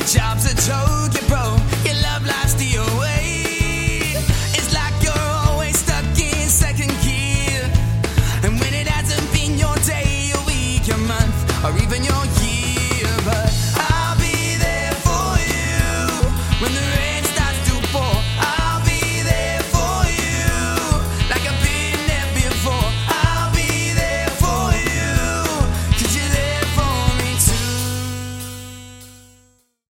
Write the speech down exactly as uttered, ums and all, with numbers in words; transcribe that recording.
job's a joke, you bro. Your love life's the away. It's like you're always stuck in second gear. And when it hasn't been your day, your week, your month, or even your year,